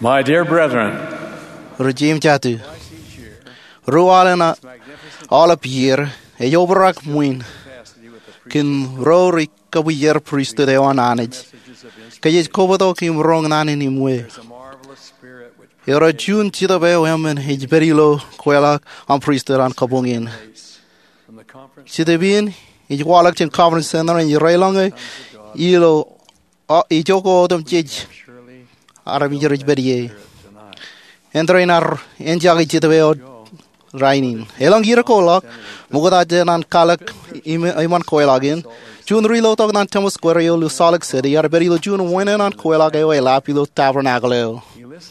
My dear brethren, Regime Jatu. Rualena all up year, a yoberak muin. Kin rory kawiyer priest de wananage. Kayet kovato kim wrong nan in him way. You're a June chitabe women, his very low, quella, on priester and kabungin. Chitabin, his wallach in conference center and your railonga, yellow, ijoko of judge. Aramijurich Berrier. Entrainar, enjagi chitabe raining. Elong Yirakolak, Mugadajan and Kalak, Iman Koelagin. June reload on Thomas Square, Lusalic City, are very June winning on Koelage, Lapilo Tabernacle.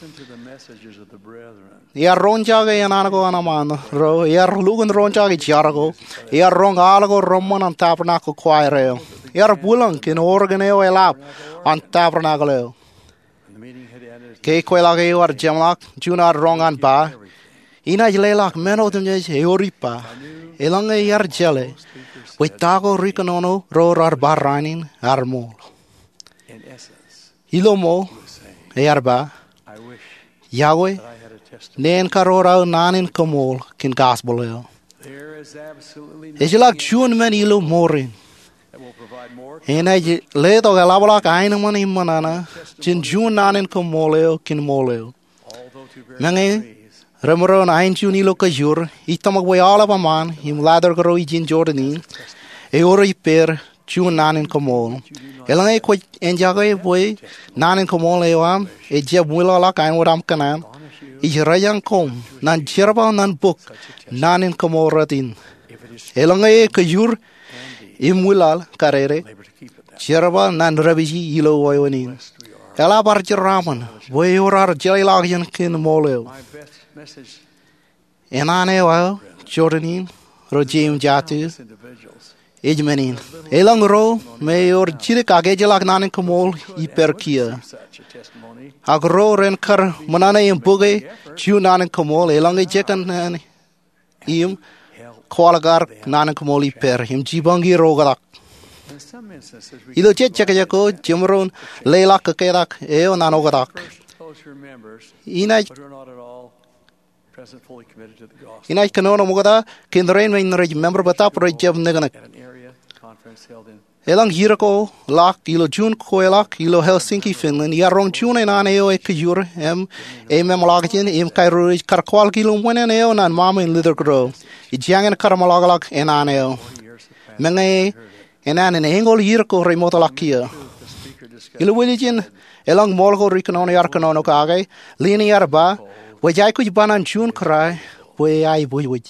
Yar ronjaga and anago anaman, ro, yar lugan ronjagi jarago, yar rong alago roman and tabernacle choir, yar bulunk in organeo elap on tabernacle. Ke kwelage or jamlak, Junar rong and ba, ina jelak meno them euripa, elanga yar jele, with tago riconono, roar or barranin, armol. Ilomo, yarba, Yahweh. Nen karora nanin kamol kin gospel. Is like June men ilu morin. And I lay the Galabalak Einaman in Manana, Jin June nanin kamoleo kin moleo. Mange Remoron Ein Junilo Kajur, Itamaway all of a man, him lather grow Jin Jordanin, Eori pair, June nanin kamol. Elange quit enjagay boy, nanin kamoleoam, a jabwilla like Einwadam Kanan. Ijrayang kom, nan jerba nan book, nan in komoratin. Elongae kajur, imwilal, karere, jerba nan rabiji ilo wayonin. Elabar jeraman, wayorar jelilagian kin moleo. Enane wao, Jordanin, Rojim Jatu, Ijmenin. Elang ro, mayor jirikagejilak nan in komol, iperkia. Agro renkar manana im buge chunan komol elange jekan im kwalagar nanan komoli per him jibangi rogalak ilo chekako jimron leilak kedak eo nanogadak inai kanono mogada kinrain main member batap rejab neganak Elang Hirako, Lak, Ilo June Koelak, Ilo Helsinki, Finland, Yarong June and Aneo Kajur, Memalagian, Kairo, Karkwal Kilo, Wenaneo, and Mama in Little Grove, Ijang and Karamalagalak and Aneo. Menge, and an angle Yirko Remotalakia. Ilo Willigan, Elang Molgo Ricanoni Arcanono Kage, Linear Ba, which I could ban and June cry, where I would.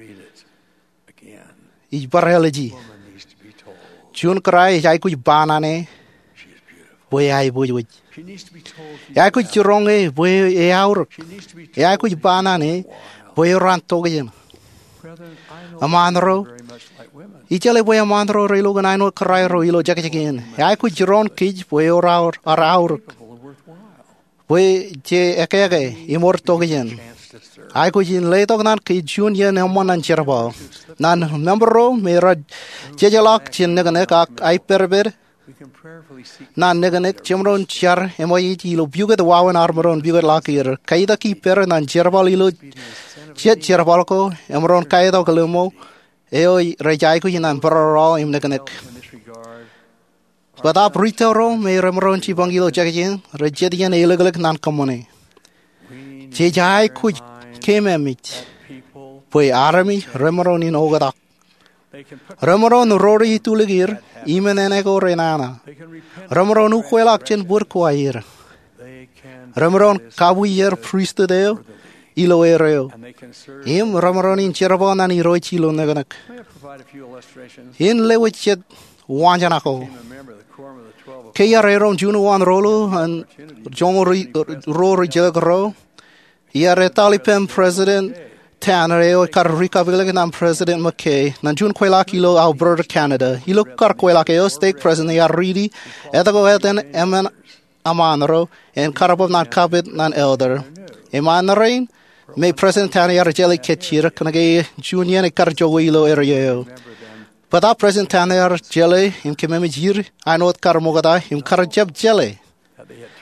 Ibarelegy. June cry, I could banane, where I would. I could wrong where a hour. I could banane, where ran togen. A manro, each way a manro, relo, and I know cry roilo jacket again. I could run kids where hour or hour. Where J. Akage, immortogen. I could in late of not kid junior and one and cherable. Nan number me rod Jejalak, Chin Neganek, I perber. Nan Neganek, Chimron Char, Emoyilo, Buget, Wow and Armoron, Buget Lakir, Kaida Keeper and Cherbalilo, Jet Cherbalco, Emron Kaida Kalumo, Eo Rejaiko and Perro in Neganek. But up Ritero, may Remron Chibangilo Jackin, Rejetian illegal non commone. Jai could came a meet. Poi army, Remoron in Ogadak. Remoron Rory Tuligir, Eman and Ego Renana. Remoron Uquelachin Burquair. Remoron Kabuyer Priestadeo, Ilo Ereo. Him Remoron in Cherabon and Irochilo Neganak. In Lewichet Wanjanako. Kayareron Juno One Rolo and John Rory Jagro. Yare Talipem President Tanner, Carrica Villagan President McKay, Nanjun Quelakilo, Alberta, Canada. He looked Carquelakeo, State President Yaridi, Edagoetan, Eman Amanro, and Carabov not Cabot, non elder. Emanarain, may President Tanner Yarjeli Ketchir, Kanagay, Junior, and Carjoilo area. But our President Tanner Jelly, in Kememijir, I know Karamogada, in Karajab Jelly.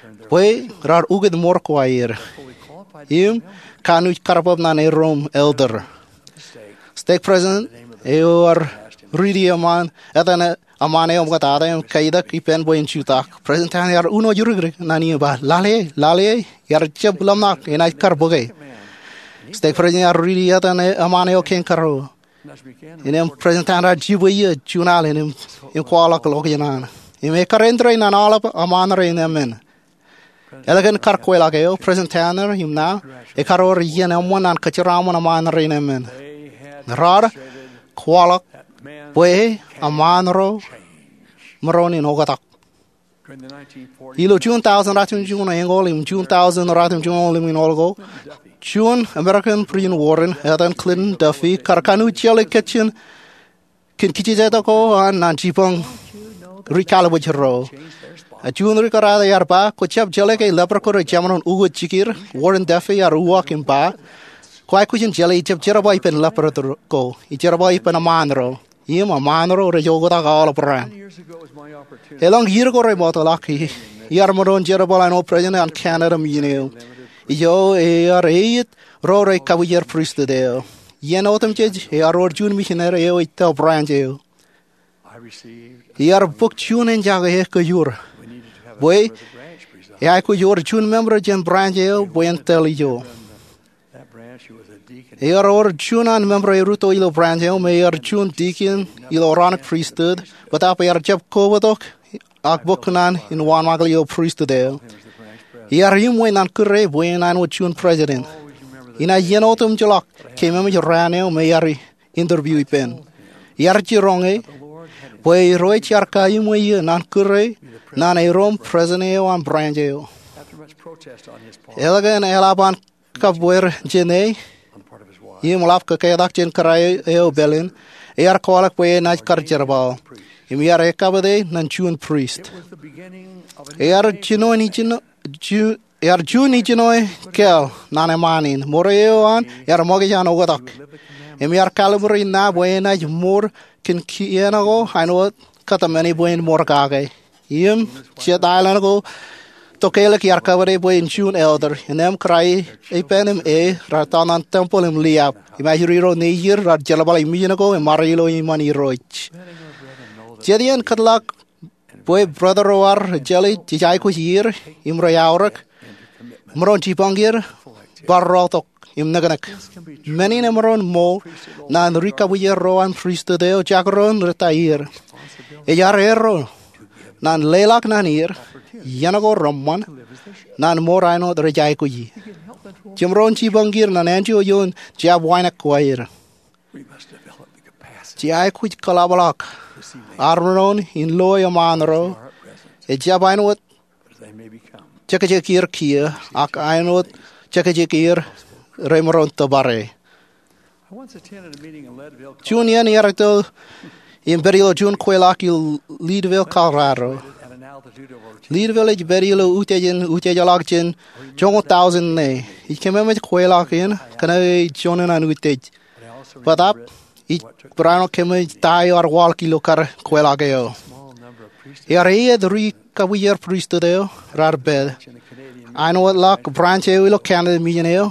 Boy, rar uged more choir. Him kanu karabab nan a room elder. Stake president, eor Rudy Aman, Ethan Amane of Gatada, Kaida, Kipen Boy in Chutak. President Yar Uno Jurigri, Nani ba Lale, Yarchep Lamnak, and I carboge. Stake president Rudy Ethan Amane of King Caro. In him present Jibuya, Junal in him in Kuala Kalogian. He make a rentrain and all up a manner in them men. Elegant Carquelageo, present Tanner, him now, a Caro Yen and one and Kacharam a manner in them men. Rara, Kuala, Boy, a manro, Maroni in Ogatak. Ilo June 1000 Ratim June Angol, in June 1000 Ratim June in Olgo. June, American Preen Warren, Eden Clinton, Duffy, Karkanu Jelly Kitchen, Kinkichako, and Nanjipong, Recalibage Row. A June Ricarada Yarba, Kochap Jelly, Leprechaun, Jamanon Ugo Chikir, Warren Duffy, or Uwak in Bar. Quite cushion jelly, Chip Jeraboy and Leprechaun go, Jeraboy and a manro. Him a manro, Rejoga all of Ram. A long year ago, remote lucky. Yarmaron Jerabol, I know President and Canada, Yo, eight, Rory Cavalier priest there. Yen autumn judge, or June missionary, it tell branch. I received. Here book tune and Jaga Kajur. Boy, I could your tune member, Jen Branch, boy, and tell you. Here or tune and member Ruto Ilo Branch, may tune deacon, Iloronic priesthood, but up a Jeb Kovatok, Akbokunan in one Maglio priest there. Here him when and curre when I would tune president. In a yen autumn jolok came a ranel mayari interview pen. Yarchi wrong, boy roy charka him way nan curre, nan a rom president and branjo. Elegant Elaban Cabwer Jene, him lafka kayak jen karai eo belin, air kolak way night carjerabal. Him yar a cabade nan tune priest. Air chino and chino. Yar Juni Jinoy, Kel, Nanamanin, Moreoan, Yarmogian Ogadak. Emir Calibri na buena more can Kianago, I know Catamani buen morgage. Him, Jet Island go, Tokelek Yarkavare buen June elder, and them cry a penim a Ratanan temple in Liap. Imagiro Niger, Rajalabal Minago, and Marilo in Mani Roach. Jedian Kadlak. Boy, brother war jelly, Tijaiko year, Imroyaurak, Mron Chipangir, Barrotok, Imnaganak. Many Nemeron Mo, Nan Rika Rowan Priestodeo, Jackaron, Retire. Eyarero, Nan Lelak Nanir, Yanago Roman, Nan Morano, the Rejaiko ye. Jimron Chipangir, Nananjo Yon, Jabwina Choir. Jiaquit Calabalak. Arron in Loya Manro, a Jabanot, Chekajekir Kier, Ak Ainot, Chekajekir, Remoron Tabare. I once attended a meeting in Leadville. Junior Yarto, Imperial June Quelaki, Leadville, Colorado. Leadville, Berilo, Utejalagin, John 1000 nay. He came with Quelakin, can I John and Utage? But up. Brano came tie or walkie looker, Quelageo. Here, the Ricawier priest there, rar bed. I know what luck, branch a willow Canada millionaire.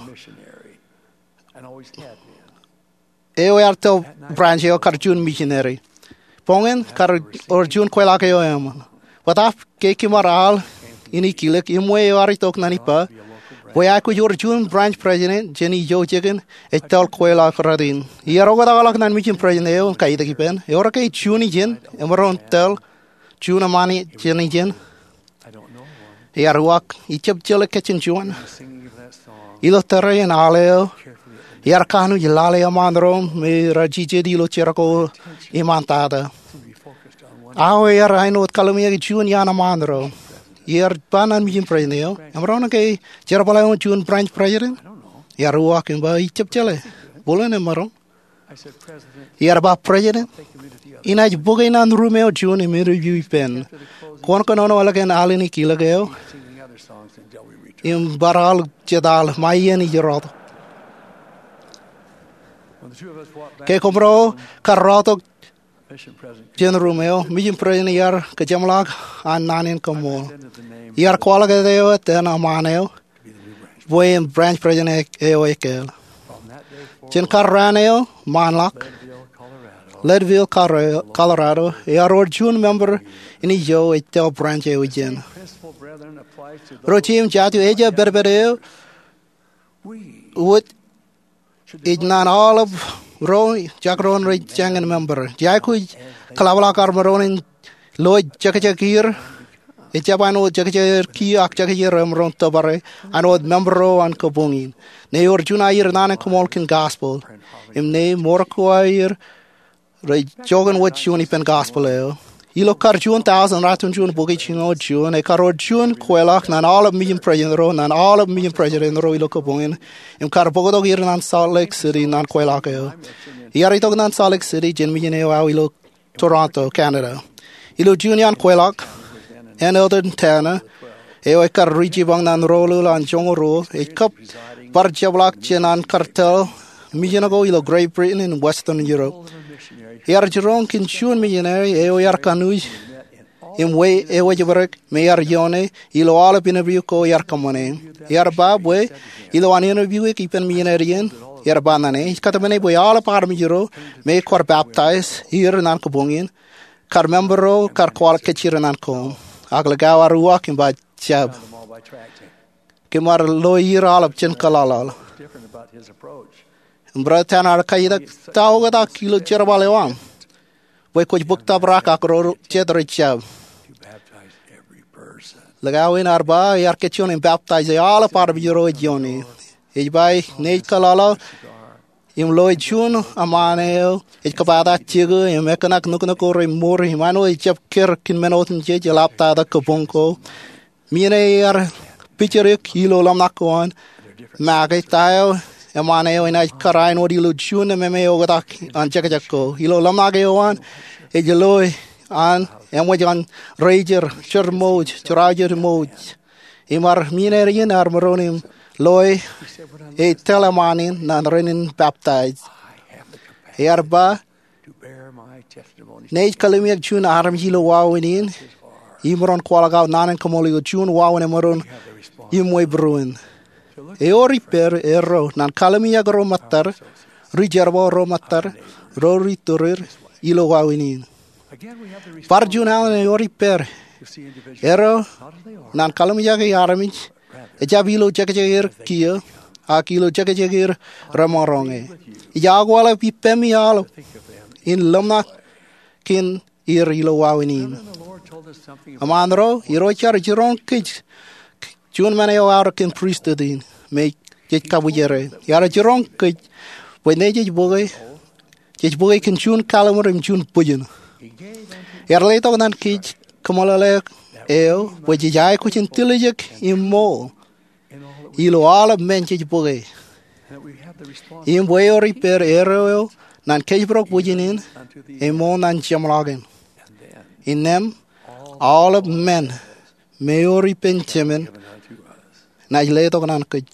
Eoarto branch or cartoon missionary. Pongen, or June Quelageo am. But up, cake moral, in Ikilek, Imway or Itok Nanipa. Boy, I could your June branch president, Jenny Joe Chicken, a tall quail radin. Yeroga nan mission president, Kaita Pen, Yoraka Juni Jen, Emeron tell, Juna Mani, Jenny Jen. Yarwak, Ichap Jelly Kitchen Juan. Ilotare and Aleo, Yarkanu, Yalale Amandro, me Rajiji Dilo Cheraco, Imantada. Our I know Calamia Juniana Mandro. Yer Banan Mission President, Amronake, Jerabala June branch president. You're walking by Chipchele, Bullen and Maron. You're about president. In a Bogin and Romeo June in review pen. Quancono again Alini Kilageo. In Baral Jedal, Mayan Yerod. Kekombro, Carroto, Jen Romeo, Mijin President Yar, Kajamlag, and Nanin Kamol. Yar Qualagadeo, then Amaneo, Boy Branch President Eoikel. Jen Carraneo, Manlock, Leadville, Colorado, Yar June member in Ijo, a tel branch Eogen. Rochim Jatu Aja Berbedeo, would it not all of Roy, Jack Ron Ray Jangan member. Jaku Kalawala Carmaron, Lloyd Jackajakir, a Japano Jackajakir, Jakakir, Ramron Tobare, and old member and Kobungin. Nay or Junair Nana Komolkin Gospel. Im name Morquire, Ray Jogan what Junipen Gospel. Ilo Carjun 1000 Ratun June Bogicino June, a Caro June, Quelak, and all of me in President Row, and all of me in President Roy Locobungin, in Carbogo here in Salt Lake City, non Quelak. Yarito nan Salt Lake City, Jen Millionaire, Ilo Toronto, Canada. Ilo Junior Quelak, and Elton Tanner, Eoka Rijibang nan Rolul and Jongoro, a cup, Barjablak, Jenan Cartel, Millionago, Ilo Great Britain in Western Europe. Yar Jerome Kinchun Millionaire, Eoyar Kanuj, in way Ewajabarek, Mayor Yone, Ilo all up interview ko Yar Kamone. Yar Babwe, Ilo an interview, keep an millionaire. Yar Banane, Katamane, boy all up Armijero, make or baptize, here in Ankobungin, Carmembero, Carqual Ketchir and Anko, Aglagawa walking by Chab. Kimar Loyer all up Chinkalala. Different about his approach. Bratan Arcaida, Tauga, Kilo Cherabalewan. We could book Tabraka, Chedric Chab. To baptize every person. Lagawin Arba, Yarketchon and baptize all part of your Joni. It by Nate Kalala, Im Lloyd Chun, Amaneo, it Kabada Tigo, and Mekanak Nukanako, more Himano, Chap Kirkin Menotin J. Lapta, the Kabunko, Mine Pitcher, Kilo Lamnakoan, Magatile. Emaneo and I Karain or Ilu June and Memeo and Jackajaco. Hilo Lamagaoan, Ejeloi, and Wajan Rager, Chermoj, Charager Moj. Imar Minerian Armoronim, Loy, a Telemanin, Nanrenin baptized. Herba, Nate Kalimir June Arm Hilo Wawin, Imron Qualagao Nanan Kamolio June Wawan Emeron, Imwe Bruin. Eori per ero nan kalamia gro matar rijerbo ro matar rori torir ilo wawinin parjuna eori per ero nan kalamia ge yaramich ejabilo jagajir kia akilo jagajir ramoronge jagwala pipemi alo in lamna kin ilo wawinin amandro irochar jiron kich June Maneo Arakan priesthood make Jake Kabujere. Yara Jiron could when they just boy can June Calamar and June Pujan. Yara later than Kich Kamalale Eo, which is I could intelligent in more. Ilo all of men Jake boy. In way or repair aero, Nan Kajbrook Pujanin, a more than Jamlagan. In them, all of men. Maori Penchamin, Najleto Nankaj.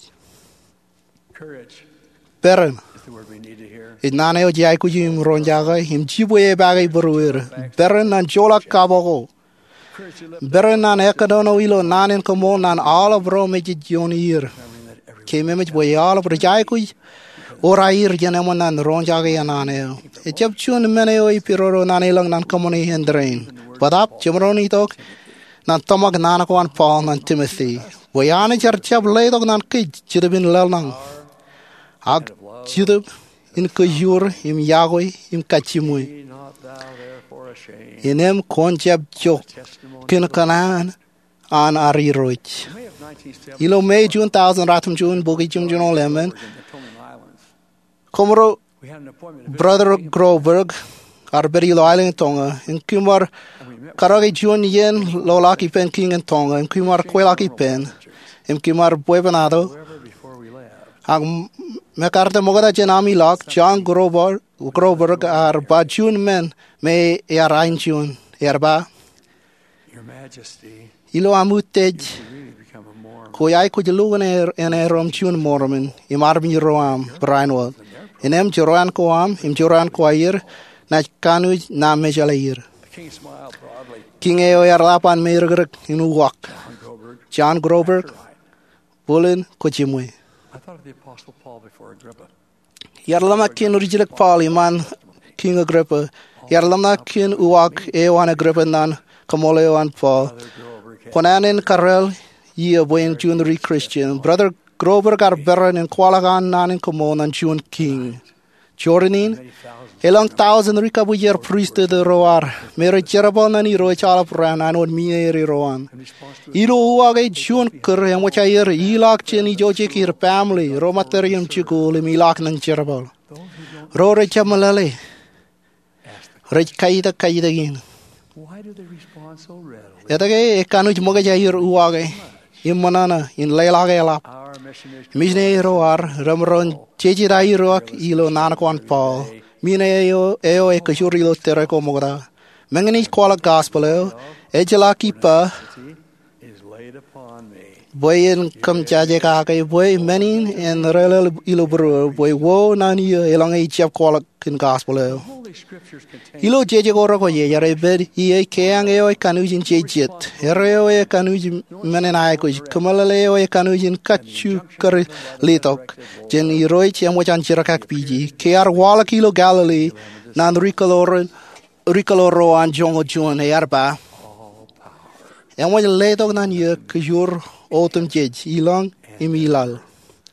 Courage Perrin. is the word we need to hear. It Naneo Jaikujim Ronjaga, him Chibwe Bagay Bruer, Perrin and Jola Cabogo. Perrin and Ecadono Ilo Nanin Comon and all of Rome Junior. Came image way all of Rajaikuj, or Air Janemon and Ronjaga and Aneo. A Chapchun Meneo Piroro Nanilang and Commoni and Drain. But up, Chimroni talk. Nan Tomag Nanako and Paul and Timothy. Wayana Churchab laid on Nan Kid, Chidabin Lelnang. Ag Chidab in Kajur, im Yahweh, im Kachimui. In him Conchab Chok, Kinakanan, and Ariroich. Ilo May June 1000 Ratum June, Bogijum Juno Lemon. Komoro Brother Groberg, Arberilo Island Tonga, in Kumar. Karagi Jun Yen, Lolaki Pen King and Tonga, and Kumar Quelaki Pen, and Kumar Buebanado, Macarta Mogada Janami Lock, John Groberg, are Bajun men, may Arain Jun, Erba, Your Majesty, Ilo Amutej, really become a more Koyai Kujalu and Aram Jun Mormon, Imarmi Roam, Brian Wall, in M. Joran Coam, in Joran Choir, na kanu na mejalir. The king smiled broadly. King eo yarlapan meirgrik in uwak. John Groberg, Bullen Kochimwe. I thought of the Apostle Paul before Agrippa. Yarlama kin original Paul iman King Agrippa. Yarlama kin uwak ewan Agrippa nan kamole ewan Paul. Konanin Karel ye boyen Junior Christian. Brother Groberg are better in Kwalagan nan in Komon and June King. Jordanin, a long thousand Rikabuyer priest to the Roar, Mary Jerabon and Hero Chalapran, and would me Roan. Iro Uage June Ker, and which I hear Elak Jenny Jojiki family, Romaterium Chikul, Milak and Cherabal. Rore Chamalale. Rich Kaida Kaidagin. Why do they respond so readily? Yetagay, a canuj Mogajair Uage, in Manana, in Lailagala. Misne Roar, Ramron, Chejirai Rock, Ilo Nanakwan Paul, Mineo, Eo, a Kajurilo Tereko Mogra, Mangani Kuala Gospel, Ejalaki Pa, Is laid upon me. Boy in Kamjajaka, boy, Menin, and Rel Ilobru, boy, woe, Nani, along a chap Kuala in Gospel. Holy scriptures contain Ilo Jejagoro, ye bed, ye Kang Eo, Kanujin Jejit, Ereo, Kanujin Menanaiko, Kamaleo, Kanujin Kachu, Curry, Litok, Jenny Roich, and Wachan Chirakak PG, KR Walla Kilo Galilee, Nan Ricoloro, and Jongo Jun, Yarba. And when you lay dog on you, Kajur, Autumn Judge, Elong, Emilal.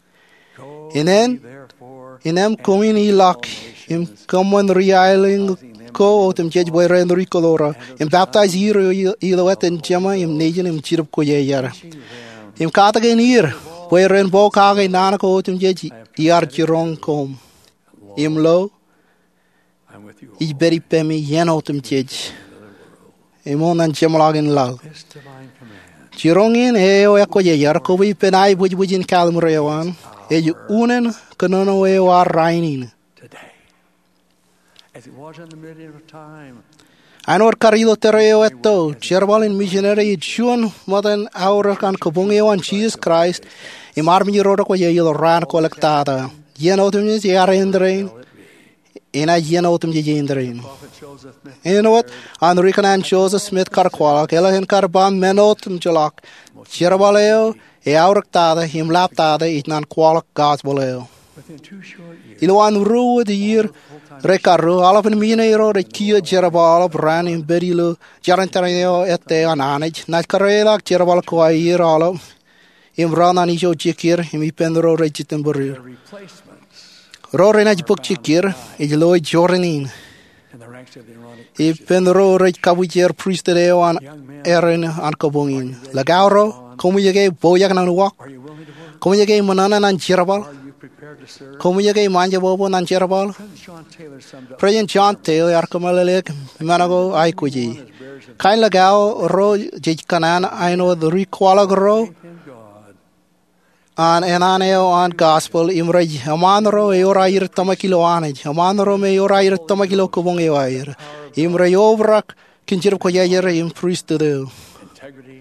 And then, in them coming Elok, in common reiling, co Autumn Judge boy Renry Colora, and baptize Hero Eloet and Gemma, in Nation, in Chirp Koyar. In Cartagan here, where Rainbow Kaga, Nanako Autumn Judge, Yar Jirong Com. Im low, I'm with you. each berry pemi, Yan Autumn Judge. Emon and Gemlog love. This divine command Chirongin eo ekoyar kobi penai bujin kalmrewan e unen kanono eo rainin today, as it was in the middle of time. anor carilo tereo eto cherbalin missionary chun modern aura kan kobungeo an Jesus Christ imarmi roda ko ye ran collectada yenotum ye arendrein ina yenotum ye indrein. You know what? And Rican Joseph Smith Carquala, Ellen Carbam, Menotum Jolak, Chirabaleo, a Auractada, him laptada, it non qualic Gosboleo. Within 2 short years, Iluan Ru the year, Recaru, all of the Minero, the Kia Jerabal, Bran in Berilu, Jarantario et the Ananage, Nacarela, Jerabal Quair, all of him run on Ijo Chikir, him Pendro Regitimbury. replacements Rorinaj book Chikir, is Lloyd Jordanin. in the ranks of the Iranic Ipendro Rich Kabujer Priestero on Erin and Kobungin. Lagauro, Komuyage, Boyagan walk. Are you willing to work? Komuyage Manana and Cherabal. Are you prepared to serve? Komuyage Manjabobo and Cherabal. President John Taylor summed up President John Taylor Arkamalek, Manago, Aikuji. Kain Lagao, Ro, Jikanan, I know the Requalagro, in God. and Enaneo and Gospel, Imrej, Amanro, Eorair Tomakilo Anage, Amanro, Meorair Tomakilo Kubungair, Imre Ovrak, Kinjirkoyair, in priest to the Integrity,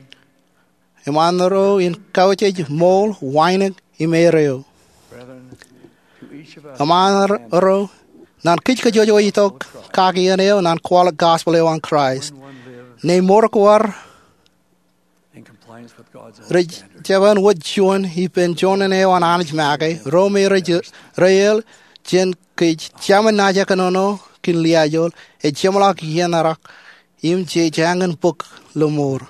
Amanro in Couchage, Mole, Wining, Imereo. brethren, to each of us, Amanro, Nan Kitcha Jojo Itok, Kaki Aneo, Nan Qual Gospel on Christ. when one lives Name Morkwar, in compliance with God's own Rich standards. Javan Wood John, he been John and Eo on Anage Maggie, Rome Rael, Jen Kitch, Chaman Najakanono, Kin Liajol, a Chemalak Yenarak, Im J. Jangan Book Lumur.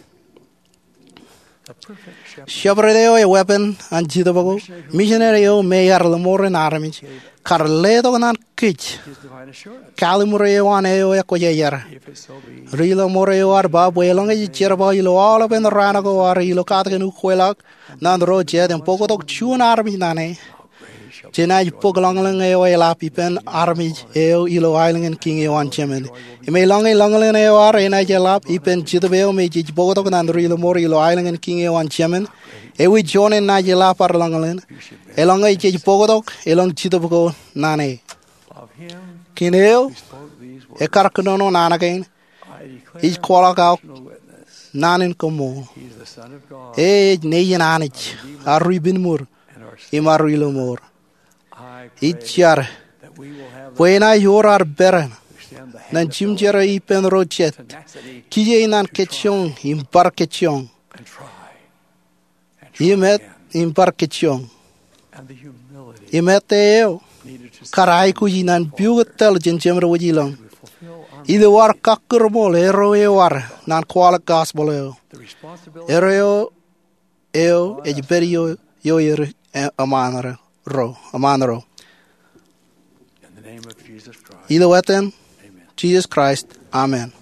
The perfect shepherd Shabradeo a weapon and Jidabago, Missionary Mayor Lumur and Armage, Carledo and Kitch, is divine assurance. Calimureo on Eo Equayer. If it so be, Rilo Moreo or Bob, Waylong, a Cherabo, you all up in the Ranago or Ilocatan Uquelak, Nandro Jet and Pogotok, Chun Army Nane. Jenai Pogalong Eo Lapi Pen Army Eo Ilo Island and King Ewan Chemin. It may long a Longalan Eo or in Ijalap, Ipen Chitabeo, Major Bogotok and Rilo Morilo Island and King Ewan Chemin. Ewi John and Nijalap are Longalan. Along a Pogotok, along Chitabago Nane. of him Kineo, who spoke these words, a Carcanono Nanagain, I declare each qualak no witness. Nanin Como. He is the Son of God Nayan Anich, Arubin Mur, and our Savior. Imarilo Mur. I pray Each year, that we will have the when I your are barren, nan chimjera I pen rochet. tenacity, Kije nan ketchong impar ketchong. and try. And try Imet again. impar ketchong. And the humility Imet eo. needed to Karai ku jinan piugat tel jenjemra wajilong. fulfill our Ide war kakkerbol ero e war nan kwala gospel eo. the responsibility Ero eo ejberio yo amanro amanro. in the name of Jesus Christ. Ide weten Amen. Jesus Christ. Amen.